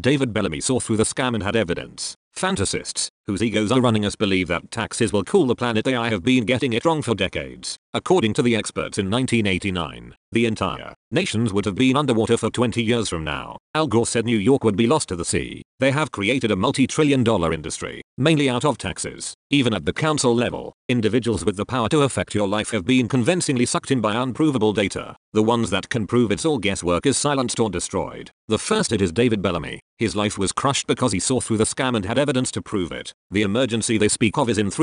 David Bellamy saw through the scam and had evidence. Fantasists, whose egos are running us, believe that taxes will cool the planet. They have been getting it wrong for decades. According to the experts in 1989, the entire nations would have been underwater for 20 years from now. Al Gore said New York would be lost to the sea. They have created a multi-trillion-dollar industry, mainly out of taxes. Even at the council level, individuals with the power to affect your life have been convincingly sucked in by unprovable data. The ones that can prove it's all guesswork is silenced or destroyed. The first it is David Bellamy. His life was crushed because he saw through the scam and had evidence to prove it. The emergency they speak of is in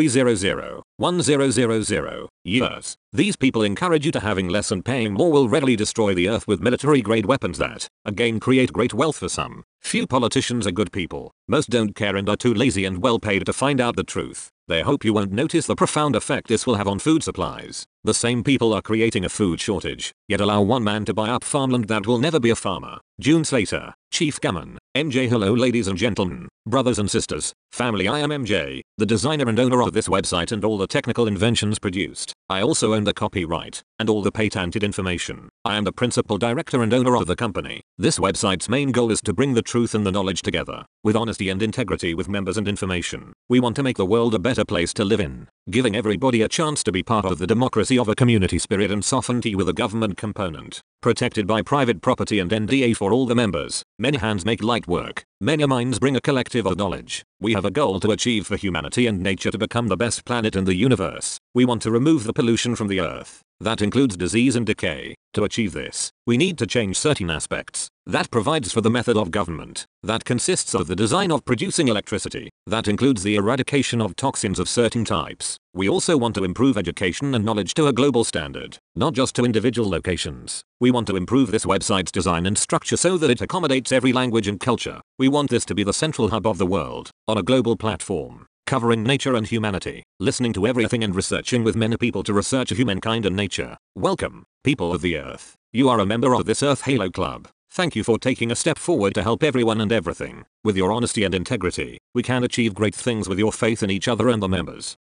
300-1000 years. These people encourage you to having less and paying more will readily destroy the earth with military-grade weapons that, again, create great wealth for some. Few politicians are good people. Most don't care and are too lazy and well paid to find out the truth. They hope you won't notice the profound effect this will have on food supplies. The same people are creating a food shortage, yet allow one man to buy up farmland that will never be a farmer. June Slater, Chief Gammon, MJ. Hello ladies and gentlemen, brothers and sisters, family. I am MJ, the designer and owner of this website and all the technical inventions produced. I also own the copyright and all the patented information. I am the principal director and owner of the company. This website's main goal is to bring the truth and the knowledge together, with honesty and integrity with members and information. We want to make the world a better place to live in, giving everybody a chance to be part of the democracy of a community spirit and sovereignty with a government component, protected by private property and NDA for all the members. Many hands make light work. Many minds bring a collective of knowledge. We have a goal to achieve for humanity and nature to become the best planet in the universe. We want to remove the pollution from the earth. That includes disease and decay. To achieve this, we need to change certain aspects. That provides for the method of government. That consists of the design of producing electricity. That includes the eradication of toxins of certain types. We also want to improve education and knowledge to a global standard, not just to individual locations. We want to improve this website's design and structure so that it accommodates every language and culture. We want this to be the central hub of the world, on a global platform, covering nature and humanity, listening to everything and researching with many people to research humankind and nature. Welcome, people of the earth. You are a member of this Earth Halo Club. Thank you for taking a step forward to help everyone and everything. With your honesty and integrity, we can achieve great things with your faith in each other and the members.